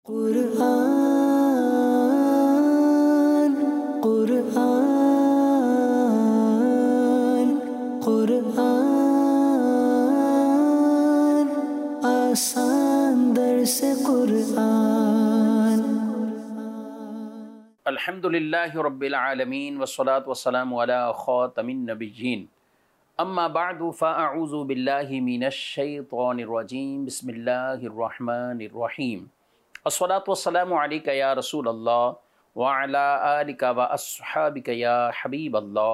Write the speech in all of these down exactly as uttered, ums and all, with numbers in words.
قرآن قرآن قرآن آسان درس قرآن۔ الحمدللہ رب العالمین والصلاة والسلام علی خاتم النبیین، اما بعد فاعوذ باللہ من الشیطان الرجیم، بسم اللہ الرحمن الرحیم۔ الصلاة والسلام علیک یا رسول اللہ وعلی آلک واصحابک یا حبیب اللہ،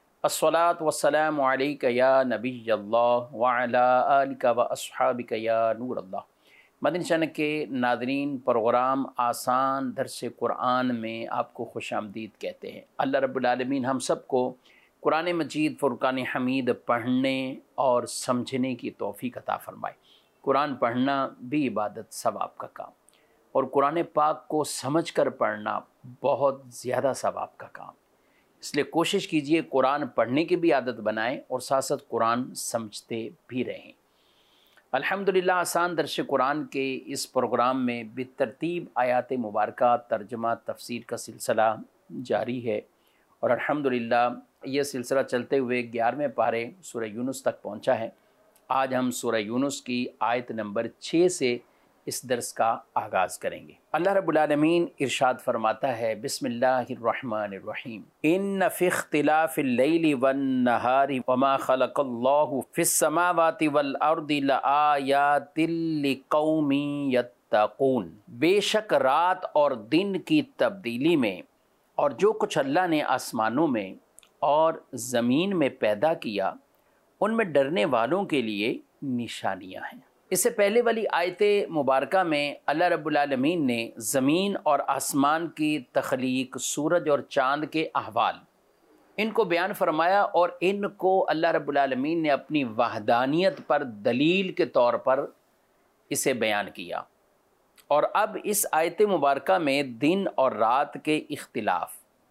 الصلاة والسلام علیک یا نبی اللہ وعلی آلک واصحابک یا نور اللہ۔ مدنی چینل کے ناظرین، پروگرام آسان درس قرآن میں آپ کو خوش آمدید کہتے ہیں۔ اللہ رب العالمین ہم سب کو قرآن مجید فرقان حمید پڑھنے اور سمجھنے کی توفیق عطا فرمائے۔ قرآن پڑھنا بھی عبادت ثواب کا کام، اور قرآن پاک کو سمجھ کر پڑھنا بہت زیادہ ثواب کا کام، اس لیے کوشش کیجئے قرآن پڑھنے کی بھی عادت بنائیں اور ساتھ ساتھ قرآن سمجھتے بھی رہیں۔ الحمدللہ آسان درس قرآن کے اس پروگرام میں بالترتیب آیات مبارکہ ترجمہ تفسیر کا سلسلہ جاری ہے، اور الحمدللہ یہ سلسلہ چلتے ہوئے گیارہویں پارے سورہ یونس تک پہنچا ہے۔ آج ہم سورہ یونس کی آیت نمبر چھ سے اس درس کا آغاز کریں گے۔ اللہ رب العالمین ارشاد فرماتا ہے، بسم اللہ الرحمن الرحیم، ان فی اختلاف اللیل والنہار وما خلق اللہ فی السماوات والارض لآیات لقوم یتقون۔ بے شک رات اور دن کی تبدیلی میں اور جو کچھ اللہ نے آسمانوں میں اور زمین میں پیدا کیا، ان میں ڈرنے والوں کے لیے نشانیاں ہیں۔ اس سے پہلے والی آیت مبارکہ میں اللہ رب العالمین نے زمین اور آسمان کی تخلیق، سورج اور چاند کے احوال، ان کو بیان فرمایا، اور ان کو اللہ رب العالمین نے اپنی وحدانیت پر دلیل کے طور پر اسے بیان کیا۔ اور اب اس آیت مبارکہ میں دن اور رات کے اختلاف،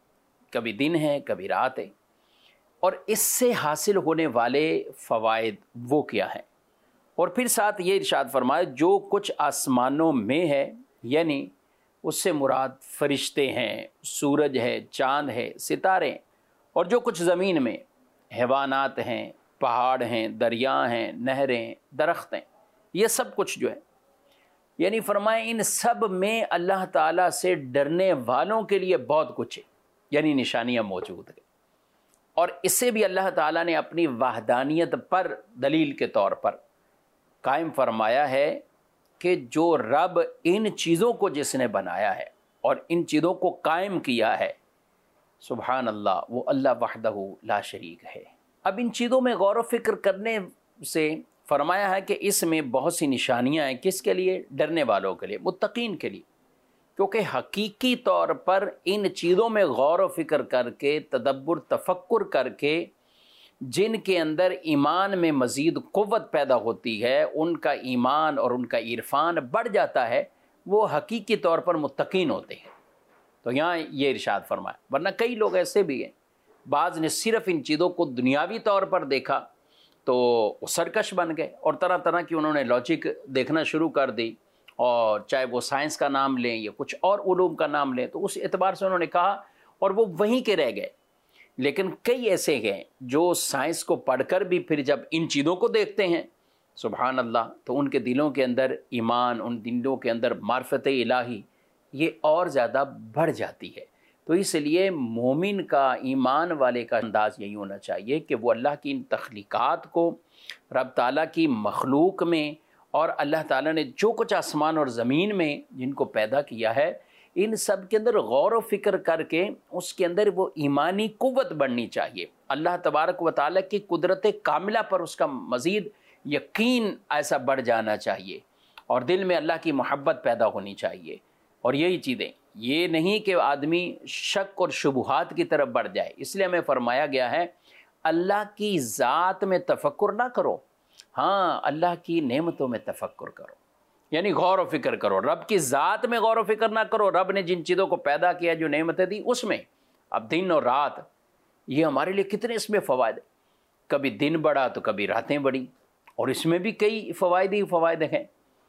کبھی دن ہے کبھی رات ہے، اور اس سے حاصل ہونے والے فوائد وہ کیا ہیں، اور پھر ساتھ یہ ارشاد فرمایا جو کچھ آسمانوں میں ہے، یعنی اس سے مراد فرشتے ہیں، سورج ہے، چاند ہے، ستارے، اور جو کچھ زمین میں حیوانات ہیں، پہاڑ ہیں، دریا ہیں، نہریں، درخت ہیں، یہ سب کچھ جو ہے، یعنی فرمائے ان سب میں اللہ تعالیٰ سے ڈرنے والوں کے لیے بہت کچھ ہے، یعنی نشانیاں موجود ہیں۔ اور اس سے بھی اللہ تعالیٰ نے اپنی وحدانیت پر دلیل کے طور پر قائم فرمایا ہے کہ جو رب ان چیزوں کو جس نے بنایا ہے اور ان چیزوں کو قائم کیا ہے، سبحان اللہ، وہ اللہ وحدہ لا شریک ہے۔ اب ان چیزوں میں غور و فکر کرنے سے فرمایا ہے کہ اس میں بہت سی نشانیاں ہیں، کس کے لیے؟ ڈرنے والوں کے لیے، متقین کے لیے، کیونکہ حقیقی طور پر ان چیزوں میں غور و فکر کر کے، تدبر تفکر کر کے جن کے اندر ایمان میں مزید قوت پیدا ہوتی ہے، ان کا ایمان اور ان کا عرفان بڑھ جاتا ہے، وہ حقیقی طور پر متقین ہوتے ہیں۔ تو یہاں یہ ارشاد فرمایا، ورنہ کئی لوگ ایسے بھی ہیں، بعض نے صرف ان چیزوں کو دنیاوی طور پر دیکھا تو وہ سرکش بن گئے، اور طرح طرح کی انہوں نے لاجک دیکھنا شروع کر دی، اور چاہے وہ سائنس کا نام لیں یا کچھ اور علوم کا نام لیں، تو اس اعتبار سے انہوں نے کہا، اور وہ وہیں کے رہ گئے۔ لیکن کئی ایسے ہیں جو سائنس کو پڑھ کر بھی پھر جب ان چیزوں کو دیکھتے ہیں، سبحان اللہ، تو ان کے دلوں کے اندر ایمان، ان دلوں کے اندر معرفت الہی یہ اور زیادہ بڑھ جاتی ہے۔ تو اس لیے مومن کا، ایمان والے کا انداز یہی ہونا چاہیے کہ وہ اللہ کی ان تخلیقات کو، رب تعالیٰ کی مخلوق میں، اور اللہ تعالیٰ نے جو کچھ آسمان اور زمین میں جن کو پیدا کیا ہے، ان سب کے اندر غور و فکر کر کے اس کے اندر وہ ایمانی قوت بڑھنی چاہیے، اللہ تبارک و تعالیٰ کی قدرت کاملہ پر اس کا مزید یقین ایسا بڑھ جانا چاہیے، اور دل میں اللہ کی محبت پیدا ہونی چاہیے۔ اور یہی چیزیں، یہ نہیں کہ آدمی شک اور شبہات کی طرف بڑھ جائے، اس لیے ہمیں فرمایا گیا ہے اللہ کی ذات میں تفکر نہ کرو، ہاں اللہ کی نعمتوں میں تفکر کرو، یعنی غور و فکر کرو۔ رب کی ذات میں غور و فکر نہ کرو، رب نے جن چیزوں کو پیدا کیا، جو نعمتیں دی، اس میں۔ اب دن اور رات، یہ ہمارے لیے کتنے اس میں فوائد ہیں، کبھی دن بڑھا تو کبھی راتیں بڑھی، اور اس میں بھی کئی فوائد ہی فوائد ہیں۔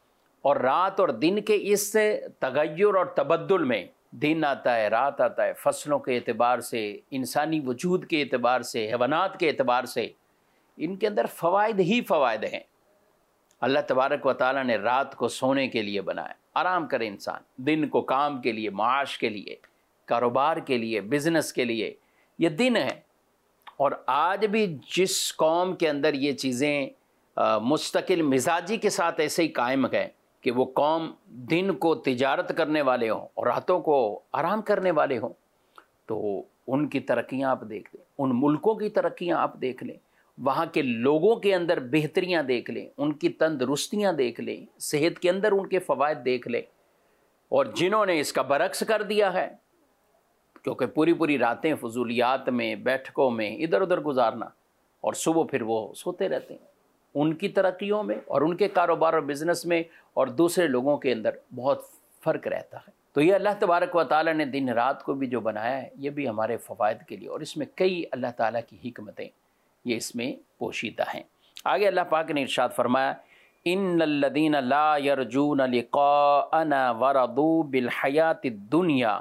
اور رات اور دن کے اس تغیر اور تبدل میں دن آتا ہے، رات آتا ہے، فصلوں کے اعتبار سے، انسانی وجود کے اعتبار سے، حیوانات کے اعتبار سے ان کے اندر فوائد ہی فوائد ہیں۔ اللہ تبارک و تعالیٰ نے رات کو سونے کے لیے بنایا، آرام کرے انسان، دن کو کام کے لیے، معاش کے لیے، کاروبار کے لیے، بزنس کے لیے، یہ دن ہے۔ اور آج بھی جس قوم کے اندر یہ چیزیں مستقل مزاجی کے ساتھ ایسے ہی قائم ہیں کہ وہ قوم دن کو تجارت کرنے والے ہوں اور راتوں کو آرام کرنے والے ہوں، تو ان کی ترقیاں آپ دیکھ لیں، ان ملکوں کی ترقیاں آپ دیکھ لیں، وہاں کے لوگوں کے اندر بہتریاں دیکھ لیں، ان کی تندرستیاں دیکھ لیں، صحت کے اندر ان کے فوائد دیکھ لیں۔ اور جنہوں نے اس کا برعکس کر دیا ہے، کیونکہ پوری پوری راتیں فضولیات میں، بیٹھکوں میں ادھر ادھر گزارنا، اور صبح پھر وہ سوتے رہتے ہیں، ان کی ترقیوں میں اور ان کے کاروبار اور بزنس میں اور دوسرے لوگوں کے اندر بہت فرق رہتا ہے۔ تو یہ اللہ تبارک و تعالیٰ نے دن رات کو بھی جو بنایا ہے، یہ بھی ہمارے فوائد کے لیے، اور اس میں کئی اللہ تعالیٰ کی حکمتیں یہ اس میں پوشیدہ ہیں۔ آگے اللہ پاک نے ارشاد فرمایا، ان الذین لا یرجون لقاءنا ورضوا بالحیاۃ الدنیا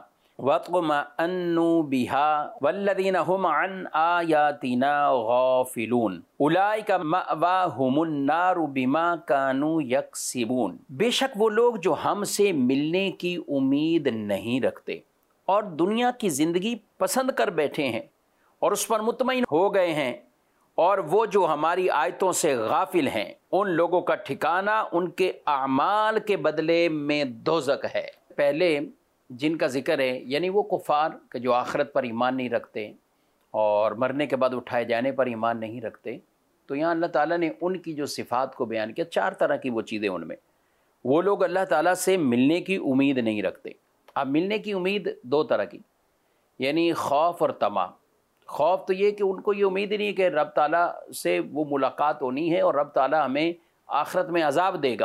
واطمأنوا بها والذین هم عن آیاتنا غافلون اولئک مأواہم النار بما كانوا یکسبون۔ بے شک وہ لوگ جو ہم سے ملنے کی امید نہیں رکھتے اور دنیا کی زندگی پسند کر بیٹھے ہیں اور اس پر مطمئن ہو گئے ہیں، اور وہ جو ہماری آیتوں سے غافل ہیں، ان لوگوں کا ٹھکانہ ان کے اعمال کے بدلے میں دوزخ ہے۔ پہلے جن کا ذکر ہے، یعنی وہ کفار کہ جو آخرت پر ایمان نہیں رکھتے اور مرنے کے بعد اٹھائے جانے پر ایمان نہیں رکھتے، تو یہاں اللہ تعالیٰ نے ان کی جو صفات کو بیان کیا، چار طرح کی وہ چیزیں ان میں۔ وہ لوگ اللہ تعالیٰ سے ملنے کی امید نہیں رکھتے۔ اب ملنے کی امید دو طرح کی، یعنی خوف اور طمع۔ خوف تو یہ کہ ان کو یہ امید ہی نہیں کہ رب تعالیٰ سے وہ ملاقات ہونی ہے اور رب تعالیٰ ہمیں آخرت میں عذاب دے گا،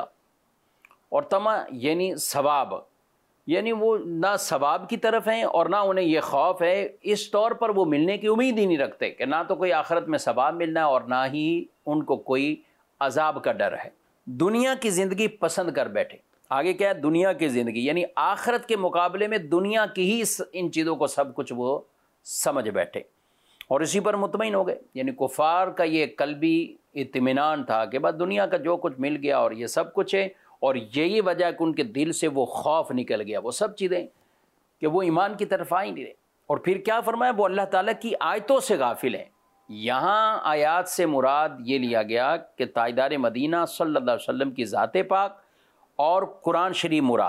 اور طمع یعنی ثواب، یعنی وہ نہ ثواب کی طرف ہیں اور نہ انہیں یہ خوف ہے، اس طور پر وہ ملنے کی امید ہی نہیں رکھتے کہ نہ تو کوئی آخرت میں ثواب ملنا ہے اور نہ ہی ان کو کوئی عذاب کا ڈر ہے۔ دنیا کی زندگی پسند کر بیٹھے۔ آگے کیا ہے؟ دنیا کی زندگی، یعنی آخرت کے مقابلے میں دنیا کی ہی ان چیزوں کو سب کچھ وہ سمجھ بیٹھے اور اسی پر مطمئن ہو گئے۔ یعنی کفار کا یہ قلبی اطمینان تھا کہ بس دنیا کا جو کچھ مل گیا اور یہ سب کچھ ہے، اور یہی وجہ کہ ان کے دل سے وہ خوف نکل گیا، وہ سب چیزیں کہ وہ ایمان کی طرف آ ہی نہیں رہے۔ اور پھر کیا فرمایا؟ وہ اللہ تعالیٰ کی آیتوں سے غافل ہیں۔ یہاں آیات سے مراد یہ لیا گیا کہ تاجدار مدینہ صلی اللہ علیہ وسلم کی ذات پاک اور قرآن شریف مراد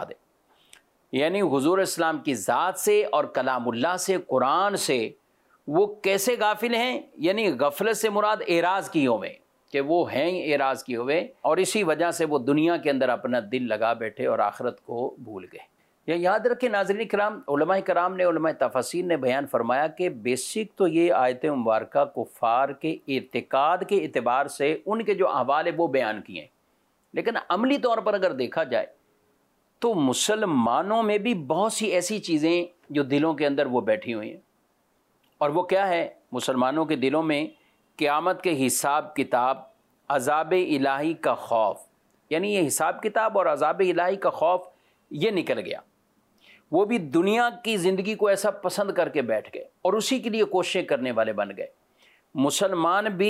ہے، یعنی حضور اسلام کی ذات سے اور کلام اللہ سے، قرآن سے وہ کیسے غافل ہیں؟ یعنی غفلت سے مراد اعراض کیے ہوئے، کہ وہ ہیں اعراض کیے ہوئے، اور اسی وجہ سے وہ دنیا کے اندر اپنا دل لگا بیٹھے اور آخرت کو بھول گئے۔ یہ یاد رکھیں ناظرین کرام، علماء کرام نے، علماء تفسیر نے بیان فرمایا کہ بیسک تو یہ آیت مبارکہ کفار کے اعتقاد کے اعتبار سے ان کے جو احوال ہے وہ بیان کیے ہیں، لیکن عملی طور پر اگر دیکھا جائے تو مسلمانوں میں بھی بہت سی ایسی چیزیں جو دلوں کے اندر وہ بیٹھی ہوئی ہیں، اور وہ کیا ہے؟ مسلمانوں کے دلوں میں قیامت کے حساب کتاب، عذاب الہی کا خوف، یعنی یہ حساب کتاب اور عذاب الہی کا خوف یہ نکل گیا۔ وہ بھی دنیا کی زندگی کو ایسا پسند کر کے بیٹھ گئے اور اسی کے لیے کوششیں کرنے والے بن گئے۔ مسلمان بھی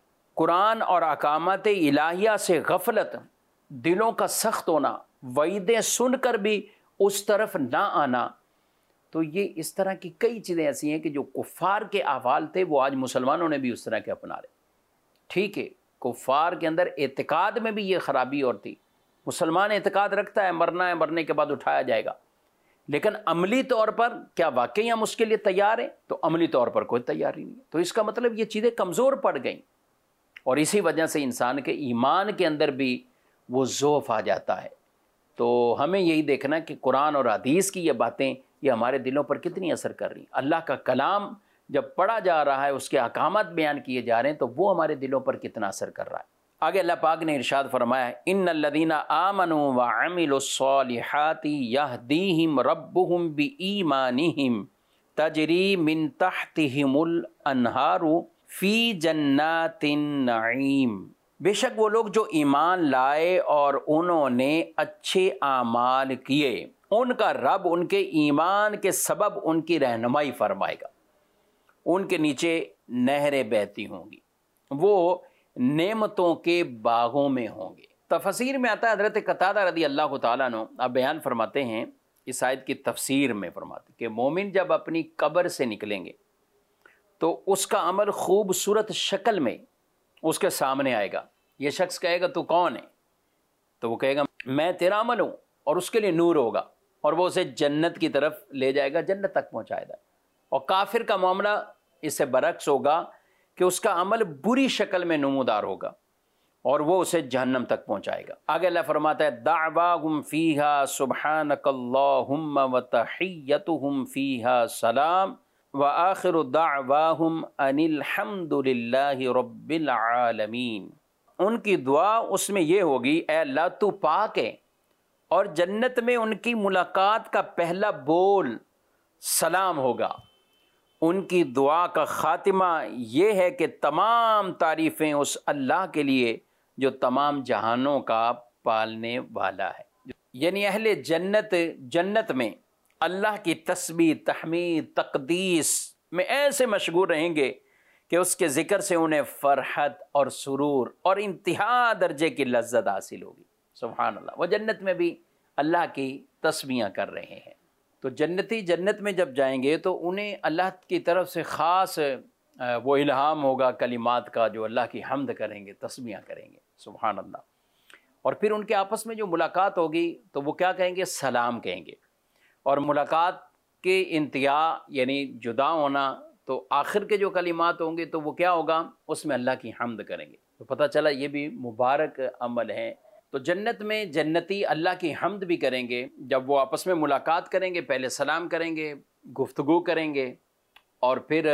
قرآن اور احکامات الہیہ سے غفلت، دلوں کا سخت ہونا، وعیدیں سن کر بھی اس طرف نہ آنا، تو یہ اس طرح کی کئی چیزیں ایسی ہیں کہ جو کفار کے احوال تھے وہ آج مسلمانوں نے بھی اس طرح کے اپنا لے۔ ٹھیک ہے، کفار کے اندر اعتقاد میں بھی یہ خرابی اور تھی۔ مسلمان اعتقاد رکھتا ہے مرنا ہے، مرنے کے بعد اٹھایا جائے گا، لیکن عملی طور پر کیا واقعی ہم اس کے لیے تیار ہیں؟ تو عملی طور پر کوئی تیاری نہیں ہے۔ تو اس کا مطلب یہ چیزیں کمزور پڑ گئیں، اور اسی وجہ سے انسان کے ایمان کے اندر بھی وہ ضعف آ جاتا ہے۔ تو ہمیں یہی دیکھنا کہ قرآن اور حدیث کی یہ باتیں یہ ہمارے دلوں پر کتنی اثر کر رہی ہیں۔ اللہ کا کلام جب پڑھا جا رہا ہے، اس کے احکامات بیان کیے جا رہے ہیں، تو وہ ہمارے دلوں پر کتنا اثر کر رہا ہے۔ آگے اللہ پاک نے ارشاد فرمایا، ان الذین آمنوا وعملوا الصالحات یہدیہم ربہم بایمانہم تجری من تحتہم الانہار فی جنات النعیم بے شک وہ لوگ جو ایمان لائے اور انہوں نے اچھے اعمال کیے، ان کا رب ان کے ایمان کے سبب ان کی رہنمائی فرمائے گا، ان کے نیچے نہریں بہتی ہوں گی، وہ نعمتوں کے باغوں میں ہوں گے۔ تفسیر میں آتا ہے، حضرت قتادہ رضی اللہ تعالیٰ عنہ آپ بیان فرماتے ہیں، اس آیت کی تفسیر میں فرماتے ہیں کہ مومن جب اپنی قبر سے نکلیں گے تو اس کا عمل خوبصورت شکل میں اس کے سامنے آئے گا۔ یہ شخص کہے گا تو کون ہے؟ تو وہ کہے گا میں تیرا عمل ہوں، اور اس کے لیے نور ہوگا اور وہ اسے جنت کی طرف لے جائے گا، جنت تک پہنچائے گا۔ اور کافر کا معاملہ اس سے برعکس ہوگا کہ اس کا عمل بری شکل میں نمودار ہوگا اور وہ اسے جہنم تک پہنچائے گا۔ آگے اللہ فرماتا ہے دعواہم فیہا سبحانک اللہم وتحیتہم فیہا سلام وآخر دعواہم ان الحمد للہ رب العالمین۔ ان کی دعا اس میں یہ ہوگی اے اللہ تو پاک ہے، اور جنت میں ان کی ملاقات کا پہلا بول سلام ہوگا۔ ان کی دعا کا خاتمہ یہ ہے کہ تمام تعریفیں اس اللہ کے لیے جو تمام جہانوں کا پالنے والا ہے۔ یعنی اہل جنت جنت میں اللہ کی تسبیح، تحمید، تقدیس میں ایسے مشغول رہیں گے کہ اس کے ذکر سے انہیں فرحت اور سرور اور انتہا درجے کی لذت حاصل ہوگی۔ سبحان اللہ۔ وہ جنت میں بھی اللہ کی تسبیحاں کر رہے ہیں۔ تو جنتی جنت میں جب جائیں گے تو انہیں اللہ کی طرف سے خاص وہ الہام ہوگا کلمات کا، جو اللہ کی حمد کریں گے، تسبیحاں کریں گے۔ سبحان اللہ۔ اور پھر ان کے آپس میں جو ملاقات ہوگی تو وہ کیا کہیں گے؟ سلام کہیں گے۔ اور ملاقات کے انتہا یعنی جدا ہونا، تو آخر کے جو کلمات ہوں گے تو وہ کیا ہوگا؟ اس میں اللہ کی حمد کریں گے۔ تو پتہ چلا یہ بھی مبارک عمل ہے۔ تو جنت میں جنتی اللہ کی حمد بھی کریں گے، جب وہ آپس میں ملاقات کریں گے پہلے سلام کریں گے، گفتگو کریں گے، اور پھر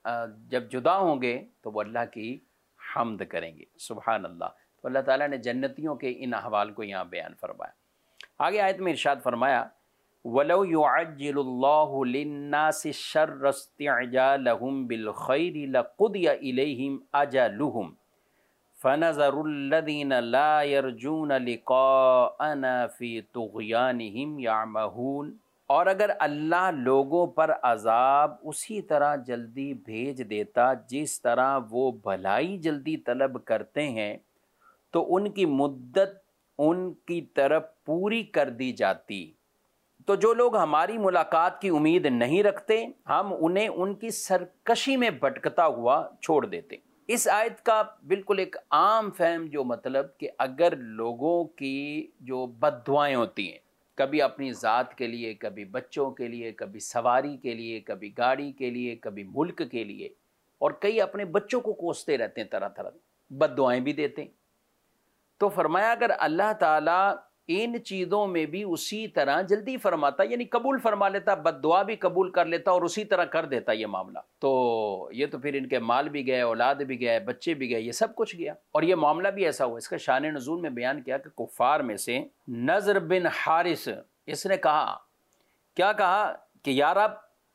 جب جدا ہوں گے تو وہ اللہ کی حمد کریں گے۔ سبحان اللہ۔ تو اللہ تعالیٰ نے جنتیوں کے ان احوال کو یہاں بیان فرمایا۔ آگے آیت میں ارشاد فرمایا وَلَوْ يُعَجِّلُ اللَّهُ لِلنَّاسِ الشَّرَّ اسْتِعْجَالَهُم بِالْخَيْرِ لَقُضِيَ إِلَيْهِمْ أَجَلُهُمْ فَنَذَرُ الَّذِينَ لَا يَرْجُونَ لِقَاءَنَا فِي طُغْيَانِهِمْ يَعْمَهُونَ۔ اور اگر اللہ لوگوں پر عذاب اسی طرح جلدی بھیج دیتا جس طرح وہ بھلائی جلدی طلب کرتے ہیں، تو ان کی مدت ان کی طرف پوری کر دی جاتی۔ تو جو لوگ ہماری ملاقات کی امید نہیں رکھتے، ہم انہیں ان کی سرکشی میں بھٹکتا ہوا چھوڑ دیتے۔ اس آیت کا بالکل ایک عام فہم جو مطلب کہ اگر لوگوں کی جو بد دعائیں ہوتی ہیں، کبھی اپنی ذات کے لیے، کبھی بچوں کے لیے، کبھی سواری کے لیے، کبھی گاڑی کے لیے، کبھی ملک کے لیے، اور کئی اپنے بچوں کو کوستے رہتے ہیں، طرح طرح بد دعائیں بھی دیتے ہیں، تو فرمایا اگر اللہ تعالیٰ ان چیزوں میں بھی اسی طرح جلدی فرماتا، یعنی قبول فرما لیتا، بد دعا بھی قبول کر لیتا اور اسی طرح کر دیتا یہ معاملہ، تو یہ تو پھر ان کے مال بھی گئے، اولاد بھی گئے، بچے بھی گئے، یہ سب کچھ گیا، اور یہ معاملہ بھی ایسا ہوا۔ اس کا شان نزول میں بیان کیا کہ کفار میں سے نضر بن حارث، اس نے کہا، کیا کہا کہ یا رب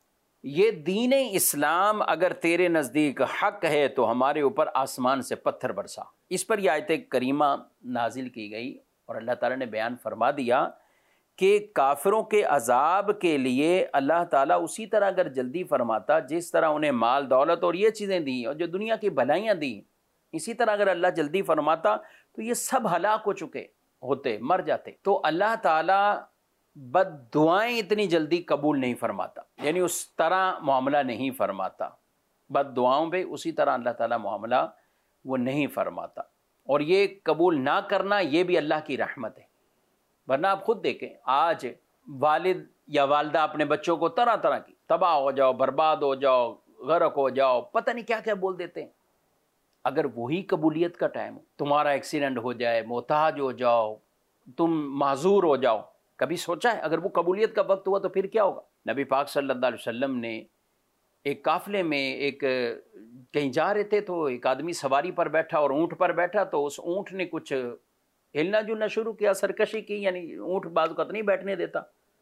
یہ دین اسلام اگر تیرے نزدیک حق ہے تو ہمارے اوپر آسمان سے پتھر برسا۔ اس پر یہ آیت کریمہ نازل کی گئی اور اللہ تعالیٰ نے بیان فرما دیا کہ کافروں کے عذاب کے لیے اللہ تعالیٰ اسی طرح اگر جلدی فرماتا جس طرح انہیں مال دولت اور یہ چیزیں دیں اور جو دنیا کی بھلائیاں دیں، اسی طرح اگر اللہ جلدی فرماتا تو یہ سب ہلاک ہو چکے ہوتے، مر جاتے۔ تو اللہ تعالیٰ بد دعائیں اتنی جلدی قبول نہیں فرماتا، یعنی اس طرح معاملہ نہیں فرماتا، بد دعاؤں پہ اسی طرح اللہ تعالیٰ معاملہ وہ نہیں فرماتا، اور یہ قبول نہ کرنا یہ بھی اللہ کی رحمت ہے۔ ورنہ آپ خود دیکھیں، آج والد یا والدہ اپنے بچوں کو طرح طرح کی تباہ ہو جاؤ، برباد ہو جاؤ، غرق ہو جاؤ، پتہ نہیں کیا کیا بول دیتے ہیں۔ اگر وہی قبولیت کا ٹائم ہو، تمہارا ایکسیڈنٹ ہو جائے، محتاج ہو جاؤ، تم معذور ہو جاؤ، کبھی سوچا ہے اگر وہ قبولیت کا وقت ہوا تو پھر کیا ہوگا؟ نبی پاک صلی اللہ علیہ وسلم نے ایک قافلے میں ایک کہیں جا رہے تھے تو ایک آدمی سواری پر بیٹھا اور اونٹ پر بیٹھا، تو اس اونٹ نے کچھ ہلنا جلنا شروع کیا، سرکشی کی، یعنی اونٹ بعض اوقات نہیں بیٹھنے دیتا،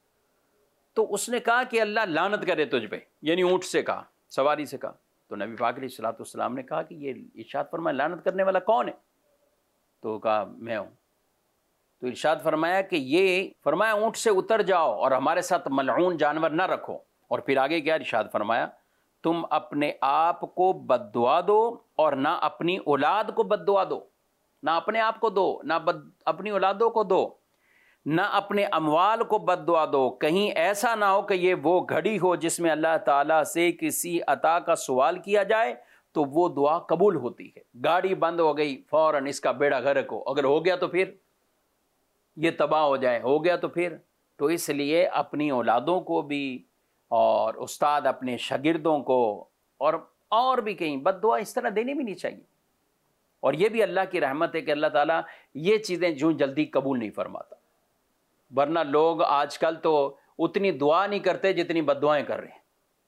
تو اس نے کہا کہ اللہ لعنت کرے تجھ پہ، یعنی اونٹ سے کہا، سواری سے کہا۔ تو نبی پاک علیہ الصلوۃ والسلام نے کہا کہ یہ ارشاد فرمائے لعنت کرنے والا کون ہے؟ تو کہا میں ہوں. تو ارشاد فرمایا کہ یہ فرمایا اونٹ سے اتر جاؤ اور ہمارے ساتھ ملعون جانور نہ رکھو. اور پھر آگے کیا ارشاد فرمایا, تم اپنے آپ کو بد دعا دو اور نہ اپنی اولاد کو بد دعا دو, نہ اپنے آپ کو دو, نہ بد اپنی اولادوں کو دو, نہ اپنے اموال کو بد دعا دو. کہیں ایسا نہ ہو کہ یہ وہ گھڑی ہو جس میں اللہ تعالیٰ سے کسی عطا کا سوال کیا جائے تو وہ دعا قبول ہوتی ہے. گاڑی بند ہو گئی, فوراً اس کا بیڑا غرق ہو, اگر ہو گیا تو پھر یہ تباہ ہو جائے, ہو گیا تو پھر. تو اس لیے اپنی اولادوں کو بھی اور استاد اپنے شاگردوں کو اور اور بھی کہیں بد دعا اس طرح دینی بھی نہیں چاہیے. اور یہ بھی اللہ کی رحمت ہے کہ اللہ تعالیٰ یہ چیزیں جو جلدی قبول نہیں فرماتا, ورنہ لوگ آج کل تو اتنی دعا نہیں کرتے جتنی بد دعائیں کر رہے ہیں.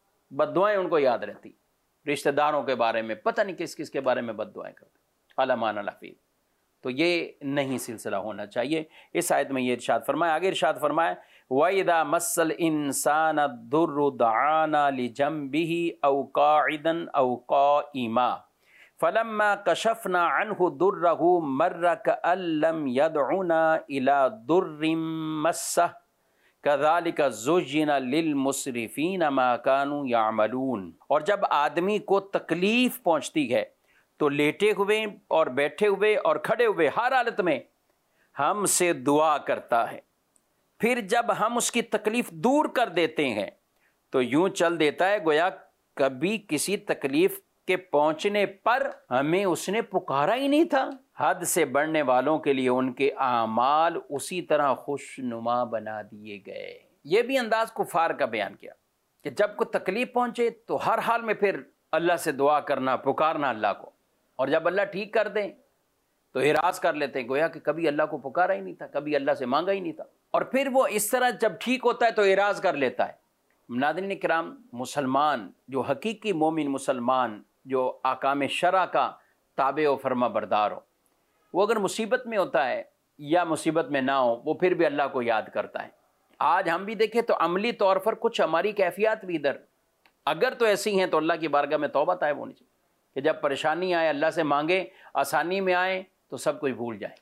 بد دعائیں ان کو یاد رہتی, رشتہ داروں کے بارے میں پتہ نہیں کس کس کے بارے میں بد دعائیں کرتے, علمان الحفیظ. تو یہ نہیں سلسلہ ہونا چاہیے. اس آیت میں یہ ارشاد فرمایا. آگے ارشاد فرمایا وَإِذَا مَسَّ الْإِنسَانَ الضُّرُّ دَعَانَا لِجَنبِهِ أَوْ قَاعِدًا أَوْ قَائِمًا فَلَمَّا كَشَفْنَا عَنْهُ ضُرَّهُ مَرَّ كَأَن لَّمْ يَدْعُنَا إِلَى ضُرٍّ مَسَّهُ كَذَلِكَ زُيِّنَ لِلْمُسْرِفِينَ مَا كَانُوا يَعْمَلُونَ. اور جب آدمی کو تکلیف پہنچتی ہے تو لیٹے ہوئے اور بیٹھے ہوئے اور کھڑے ہوئے ہر حالت میں ہم سے دعا کرتا ہے. پھر جب ہم اس کی تکلیف دور کر دیتے ہیں تو یوں چل دیتا ہے گویا کبھی کسی تکلیف کے پہنچنے پر ہمیں اس نے پکارا ہی نہیں تھا. حد سے بڑھنے والوں کے لیے ان کے اعمال اسی طرح خوش نما بنا دیے گئے. یہ بھی انداز کفار کا بیان کیا کہ جب کوئی تکلیف پہنچے تو ہر حال میں پھر اللہ سے دعا کرنا, پکارنا اللہ کو, اور جب اللہ ٹھیک کر دیں تو اعراض کر لیتے ہیں گویا کہ کبھی اللہ کو پکارا ہی نہیں تھا, کبھی اللہ سے مانگا ہی نہیں تھا. اور پھر وہ اس طرح جب ٹھیک ہوتا ہے تو اعراض کر لیتا ہے. ناظرین کرام, مسلمان جو حقیقی مومن مسلمان جو احکام شرع کا تابع و فرما بردار ہو, وہ اگر مصیبت میں ہوتا ہے یا مصیبت میں نہ ہو وہ پھر بھی اللہ کو یاد کرتا ہے. آج ہم بھی دیکھیں تو عملی طور پر کچھ ہماری کیفیات بھی ادھر اگر تو ایسی ہیں تو اللہ کی بارگاہ میں توبہ طائب ہونی چاہیے کہ جب پریشانی آئے اللہ سے مانگے, آسانی میں آئے تو سب کچھ بھول جائیں,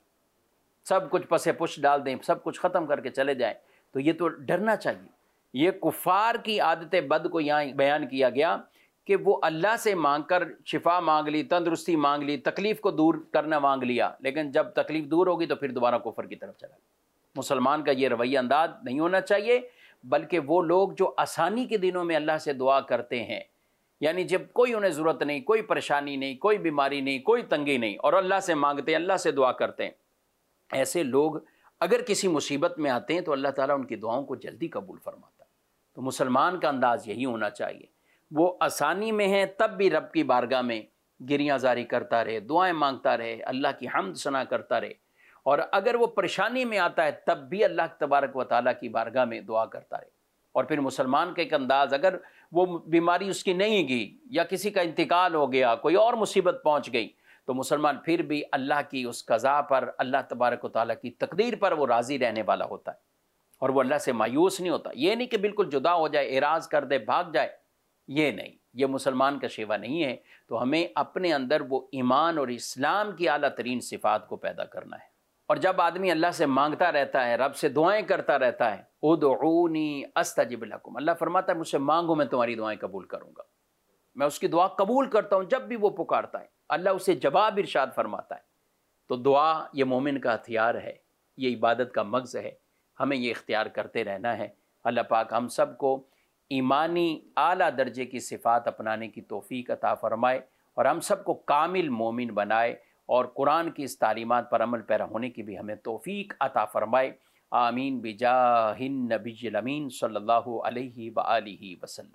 سب کچھ پسے پش ڈال دیں, سب کچھ ختم کر کے چلے جائیں. تو یہ تو ڈرنا چاہیے. یہ کفار کی عادت بد کو یہاں بیان کیا گیا کہ وہ اللہ سے مانگ کر شفا مانگ لی, تندرستی مانگ لی, تکلیف کو دور کرنا مانگ لیا, لیکن جب تکلیف دور ہوگی تو پھر دوبارہ کفر کی طرف چلا. مسلمان کا یہ رویہ انداز نہیں ہونا چاہیے, بلکہ وہ لوگ جو آسانی کے دنوں میں اللہ سے دعا کرتے ہیں, یعنی جب کوئی انہیں ضرورت نہیں, کوئی پریشانی نہیں, کوئی بیماری نہیں, کوئی تنگی نہیں, اور اللہ سے مانگتے ہیں, اللہ سے دعا کرتے ہیں, ایسے لوگ اگر کسی مصیبت میں آتے ہیں تو اللہ تعالیٰ ان کی دعاؤں کو جلدی قبول فرماتا ہے. تو مسلمان کا انداز یہی ہونا چاہیے, وہ آسانی میں ہے تب بھی رب کی بارگاہ میں گریاں زاری کرتا رہے, دعائیں مانگتا رہے, اللہ کی حمد ثنا کرتا رہے, اور اگر وہ پریشانی میں آتا ہے تب بھی اللہ تبارک و تعالیٰ کی بارگاہ میں دعا کرتا رہے. اور پھر مسلمان کا ایک انداز, اگر وہ بیماری اس کی نہیں گئی یا کسی کا انتقال ہو گیا, کوئی اور مصیبت پہنچ گئی, تو مسلمان پھر بھی اللہ کی اس قضا پر, اللہ تبارک و تعالیٰ کی تقدیر پر وہ راضی رہنے والا ہوتا ہے, اور وہ اللہ سے مایوس نہیں ہوتا. یہ نہیں کہ بالکل جدا ہو جائے, اعراض کر دے, بھاگ جائے, یہ نہیں, یہ مسلمان کا شیوا نہیں ہے. تو ہمیں اپنے اندر وہ ایمان اور اسلام کی اعلیٰ ترین صفات کو پیدا کرنا ہے. اور جب آدمی اللہ سے مانگتا رہتا ہے, رب سے دعائیں کرتا رہتا ہے, ادعونی استجب لکم, اللہ فرماتا ہے مجھ سے مانگو میں تمہاری دعائیں قبول کروں گا. میں اس کی دعا قبول کرتا ہوں جب بھی وہ پکارتا ہے, اللہ اسے جواب ارشاد فرماتا ہے. تو دعا یہ مومن کا ہتھیار ہے, یہ عبادت کا مغز ہے, ہمیں یہ اختیار کرتے رہنا ہے. اللہ پاک ہم سب کو ایمانی اعلیٰ درجے کی صفات اپنانے کی توفیق عطا فرمائے, اور ہم سب کو کامل مومن بنائے, اور قرآن کی اس تعلیمات پر عمل پیرا ہونے کی بھی ہمیں توفیق عطا فرمائے. آمین بجاہ النبی الامین صلی اللہ علیہ وآلہ وسلم.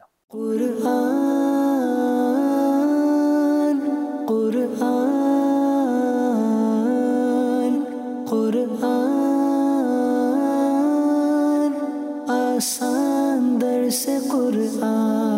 قرآن قرآن قرآن آسان درس قرآن.